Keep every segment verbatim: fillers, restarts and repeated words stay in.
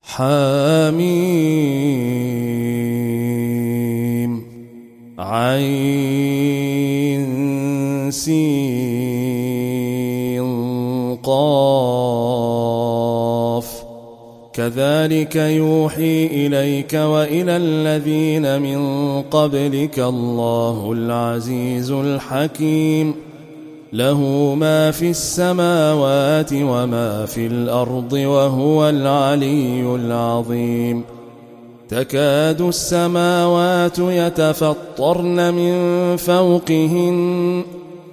حميم عين سين قاف كذلك يوحي إليك وإلى الذين من قبلك الله العزيز الحكيم له ما في السماوات وما في الأرض وهو العلي العظيم تكاد السماوات يتفطرن من فوقهن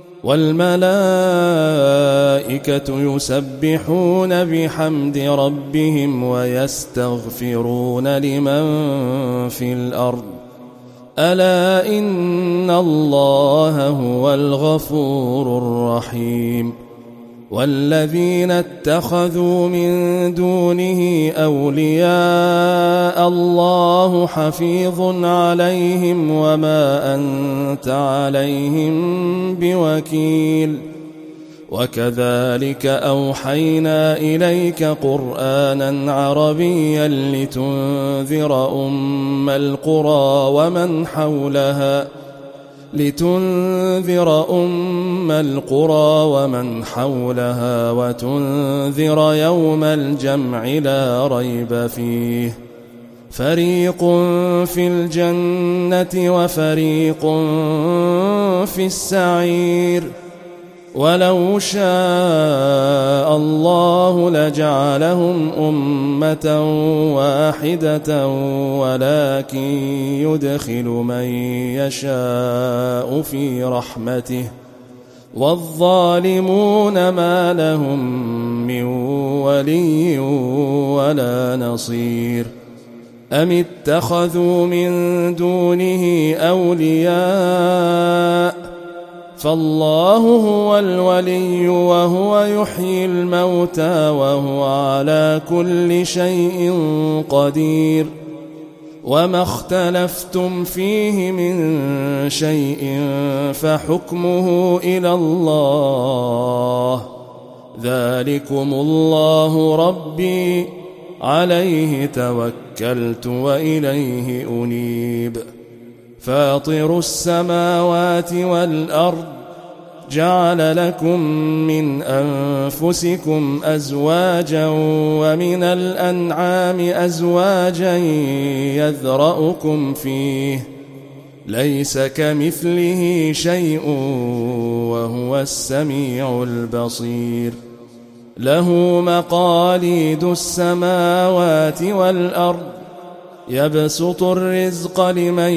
والملائكة يسبحون بحمد ربهم ويستغفرون لمن في الأرض ألا إن الله هو الغفور الرحيم والذين اتخذوا من دونه أولياء الله حفيظ عليهم وما أنت عليهم بوكيل وكذلك أوحينا إليك قرآنا عربيا لتنذر أم القرى ومن حولها لتنذر أم القرى ومن حولها وتنذر يوم الجمع لا ريب فيه فريق في الجنة وفريق في السعير ولو شاء الله لجعلهم أمة واحدة ولكن يدخل من يشاء في رحمته والظالمون ما لهم من ولي ولا نصير أم اتخذوا من دونه أولياء فالله هو الولي وهو يحيي الموتى وهو على كل شيء قدير وما اختلفتم فيه من شيء فحكمه إلى الله ذلكم الله ربي عليه توكلت وإليه أنيب فاطر السماوات والأرض جعل لكم من أنفسكم أزواجا ومن الأنعام أزواجا يذرأكم فيه ليس كمثله شيء وهو السميع البصير له مقاليد السماوات والأرض يبسط الرزق لمن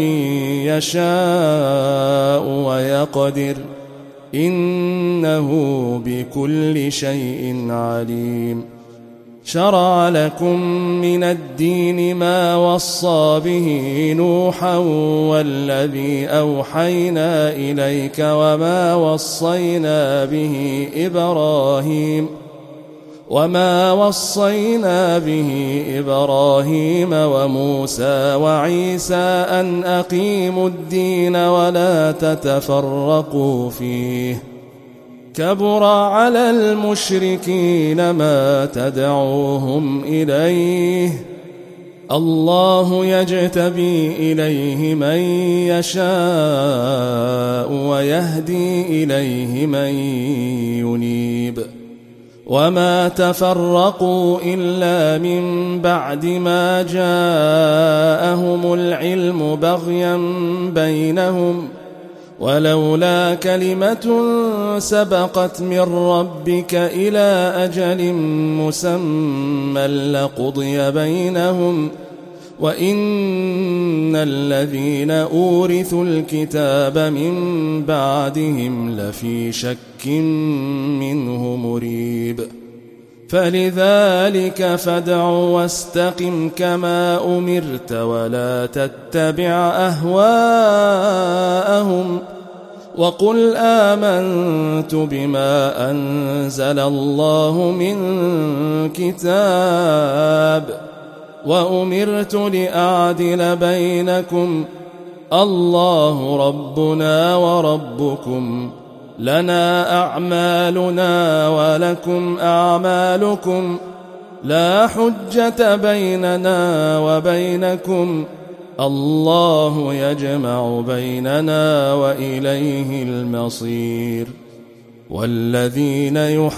يشاء ويقدر إنه بكل شيء عليم شرع لكم من الدين ما وصى به نوحا والذي أوحينا إليك وما وصينا به إبراهيم وما وصينا به إبراهيم وموسى وعيسى أن أقيموا الدين ولا تتفرقوا فيه كبر على المشركين ما تدعوهم إليه الله يجتبي إليه من يشاء ويهدي إليه من ينيب وما تفرقوا إلا من بعد ما جاءهم العلم بغيا بينهم ولولا كلمة سبقت من ربك إلى أجل مسمى لقضي بينهم وإن الذين أورثوا الكتاب من بعدهم لفي شك منه مريب فلذلك فادع واستقم كما أمرت ولا تتبع أهواءهم وقل آمنت بما أنزل الله من كتاب وأمرت لأعدل بينكم الله ربنا وربكم لنا أعمالنا ولكم أعمالكم لا حجة بيننا وبينكم الله يجمع بيننا وإليه المصير. والذين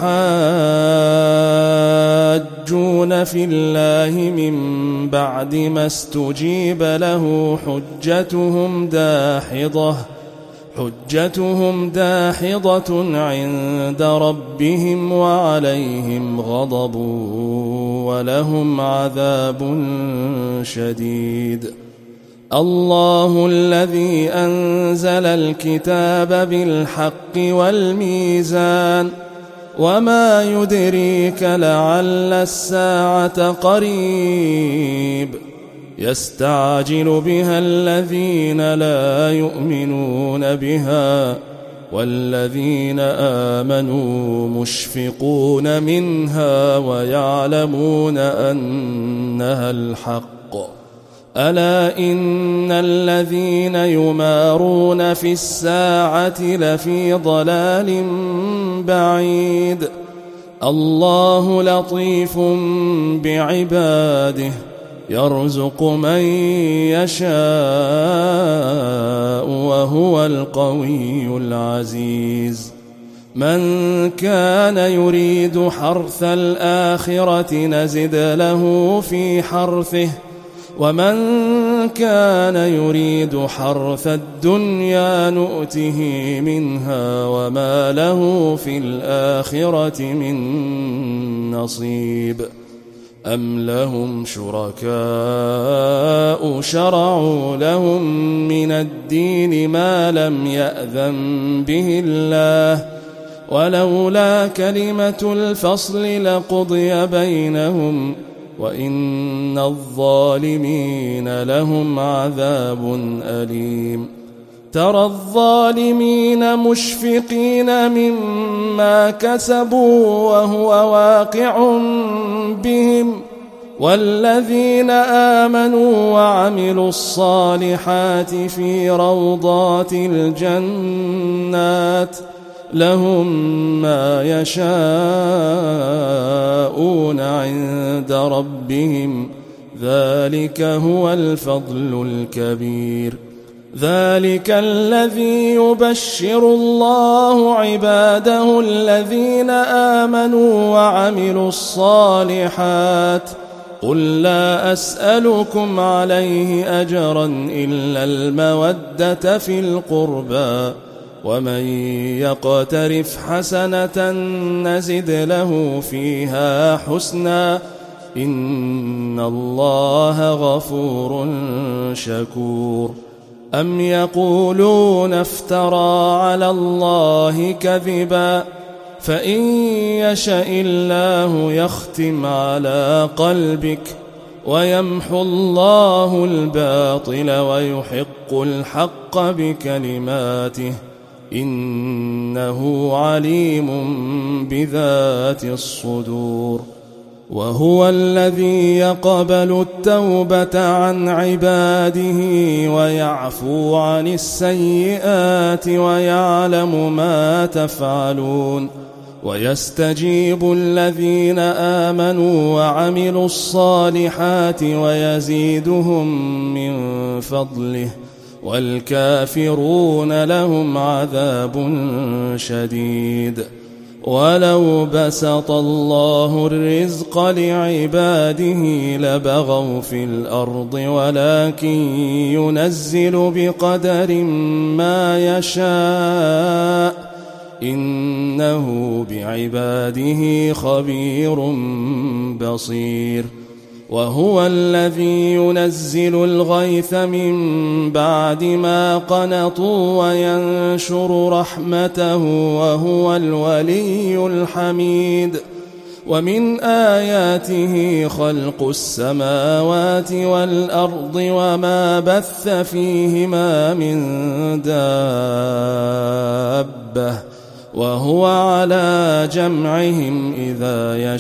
يحاجون في الله من بعد ما استجيب له حجتهم داحضة حجتهم داحضة عند ربهم وعليهم غضب ولهم عذاب شديد. الله الذي أنزل الكتاب بالحق والميزان وما يدريك لعل الساعة قريب يستعجل بها الذين لا يؤمنون بها والذين آمنوا مشفقون منها ويعلمون أنها الحق. ألا إن الذين يمارون في الساعة لفي ضلال بعيد. الله لطيف بعباده يرزق من يشاء وهو القوي العزيز. من كان يريد حرث الآخرة نزد له في حرثه ومن كان يريد حرث الدنيا نؤته منها وما له في الآخرة من نصيب. أم لهم شركاء شرعوا لهم من الدين ما لم يأذن به الله ولولا كلمة الفصل لقضي بينهم وإن الظالمين لهم عذاب أليم. ترى الظالمين مشفقين مما كسبوا وهو واقع بهم والذين آمنوا وعملوا الصالحات في روضات الجنات لهم ما يشاءون عند ربهم ذلك هو الفضل الكبير. ذلك الذي يبشر الله عباده الذين آمنوا وعملوا الصالحات. قل لا أسألكم عليه أجرا إلا المودة في القربى ومن يقترف حسنة نزد له فيها حسنا إن الله غفور شكور. أم يقولون افترى على الله كذبا فإن يشأ الله يختم على قلبك ويمحو الله الباطل ويحق الحق بكلماته إنه عليم بذات الصدور. وهو الذي يقبل التوبة عن عباده ويعفو عن السيئات ويعلم ما تفعلون ويستجيب الذين آمنوا وعملوا الصالحات ويزيدهم من فضله والكافرون لهم عذاب شديد. ولو بسط الله الرزق لعباده لبغوا في الأرض ولكن ينزل بقدر ما يشاء إنه بعباده خبير بصير. وهو الذي ينزل الغيث من بعد ما قنطوا وينشر رحمته وهو الولي الحميد. ومن آياته خلق السماوات والأرض وما بث فيهما من دابة وهو على جمعهم إذا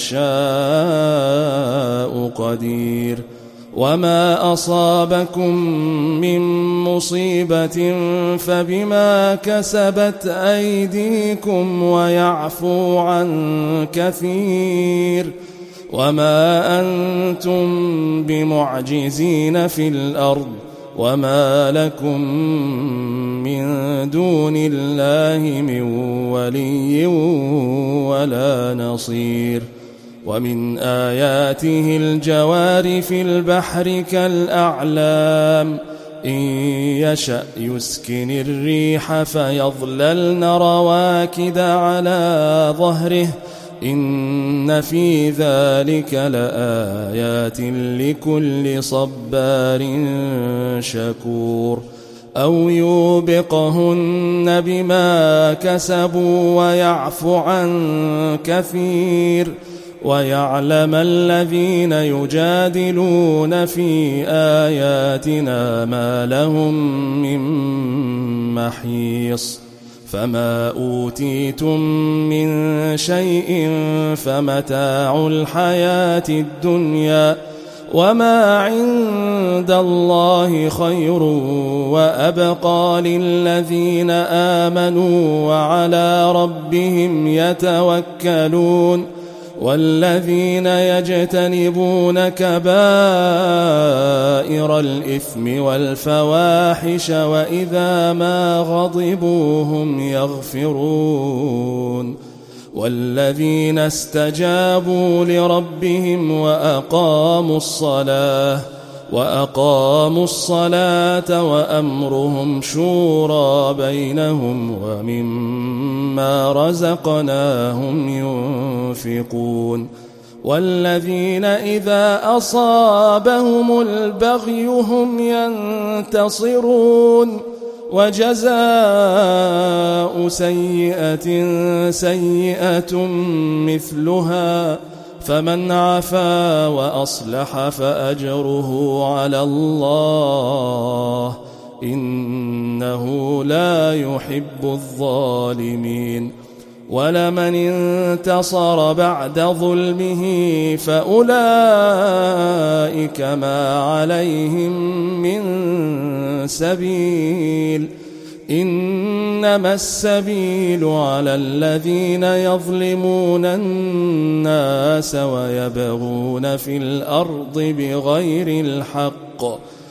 يشاء قدير. وما أصابكم من مصيبة فبما كسبت أيديكم ويعفو عن كثير وما أنتم بمعجزين في الأرض وما لكم من دون الله من ولي ولا نصير. ومن آياته الجوار في البحر كالأعلام إن يشأ يسكن الريح فيظللن رواكد على ظهره إن في ذلك لآيات لكل صبار شكور. أو يوبقهن بما كسبوا ويعفو عن كثير ويعلم الذين يجادلون في آياتنا ما لهم من محيص. فما أوتيتم من شيء فمتاع الحياة الدنيا وما عند الله خير وأبقى للذين آمنوا وعلى ربهم يتوكلون. والذين يجتنبون كبائر الإثم والفواحش وإذا ما غضبوا هم يغفرون. والذين استجابوا لربهم وأقاموا الصلاة وأقاموا الصلاة وأمرهم شورى بينهم ومما رزقناهم ينفقون. والذين إذا أصابهم البغي هم ينتصرون. وجزاء سيئة سيئة مثلها فمن عفا وأصلح فأجره على الله إنه لا يحب الظالمين. ولمن انتصر بعد ظلمه فأولئك ما عليهم من سبيل إنما السبيل على الذين يظلمون الناس ويبغون في الأرض بغير الحق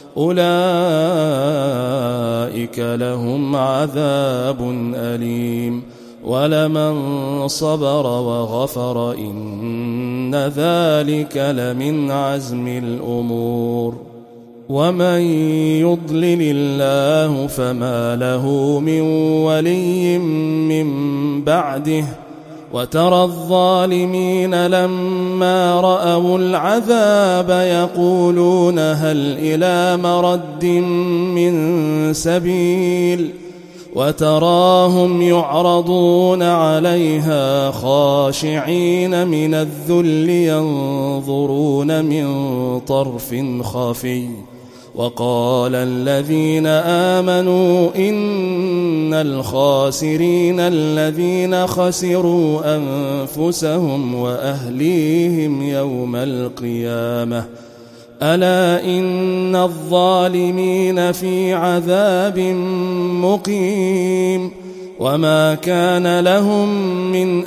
أولئك لهم عذاب أليم. ولمن صبر وغفر إن ذلك لمن عزم الأمور. ومن يضلل الله فما له من ولي من بعده. وترى الظالمين لما رأوا العذاب يقولون هل إلى مرد من سبيل وتراهم يعرضون عليها خاشعين من الذل ينظرون من طرف خفي. وقال الذين آمنوا إن الخاسرين الذين خسروا أنفسهم وأهليهم يوم القيامة ألا إن الظالمين في عذاب مقيم. وما كان لهم من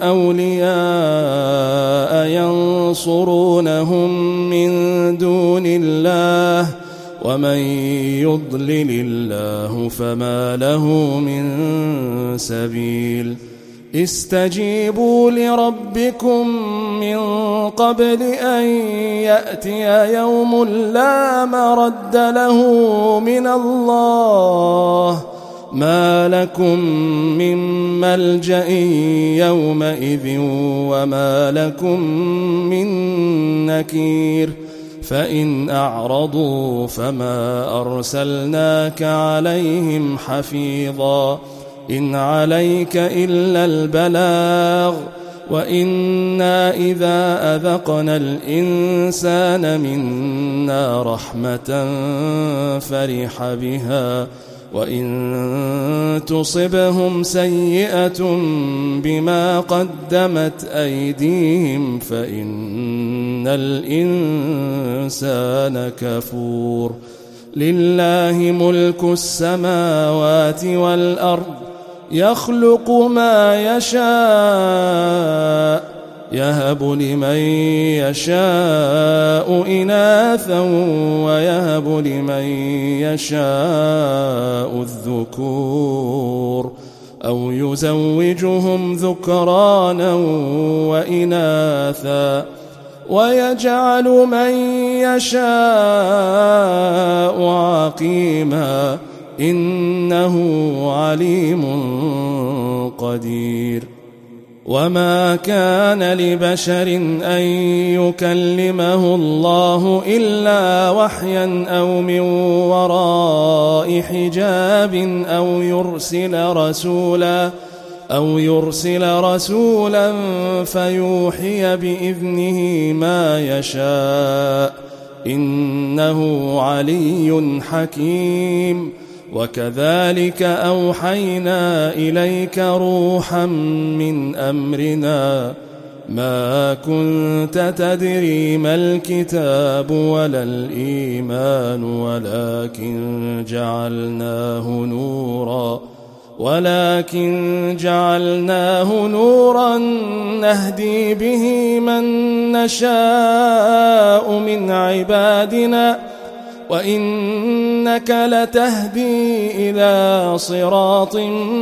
أولياء ينصرونهم من دون الله ومن يضلل الله فما له من سبيل. استجيبوا لربكم من قبل أن يأتي يوم لا مرد له من الله ما لكم من ملجأ يومئذ وما لكم من نكير. فإن أعرضوا فما أرسلناك عليهم حفيظا إن عليك إلا البلاغ وإنا إذا أذقنا الإنسان منا رحمة فرح بها وإن تصبهم سيئة بما قدمت أيديهم فإن الإنسان كفور. لله ملك السماوات والأرض يخلق ما يشاء يهب لمن يشاء إناثا ويهب لمن يشاء الذكور أو يزوجهم ذكرانا وإناثا ويجعل من يشاء عقيما إنه عليم قدير. وما كان لبشر أن يكلمه الله إلا وحيا أو من وراء حجاب أو يرسل رسولا أو يرسل رسولا فيوحي بإذنه ما يشاء إنه علي حكيم. وكذلك أوحينا إليك روحا من أمرنا ما كنت تدري ما الكتاب ولا الإيمان ولكن جعلناه نورا ولكن جعلناه نورا نهدي به من نشاء من عبادنا وإنك لتهدي إلى صراط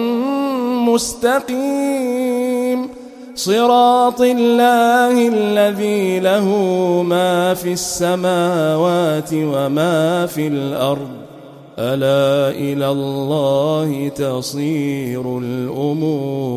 مستقيم صراط الله الذي له ما في السماوات وما في الأرض ألا إلى الله تصير الأمور.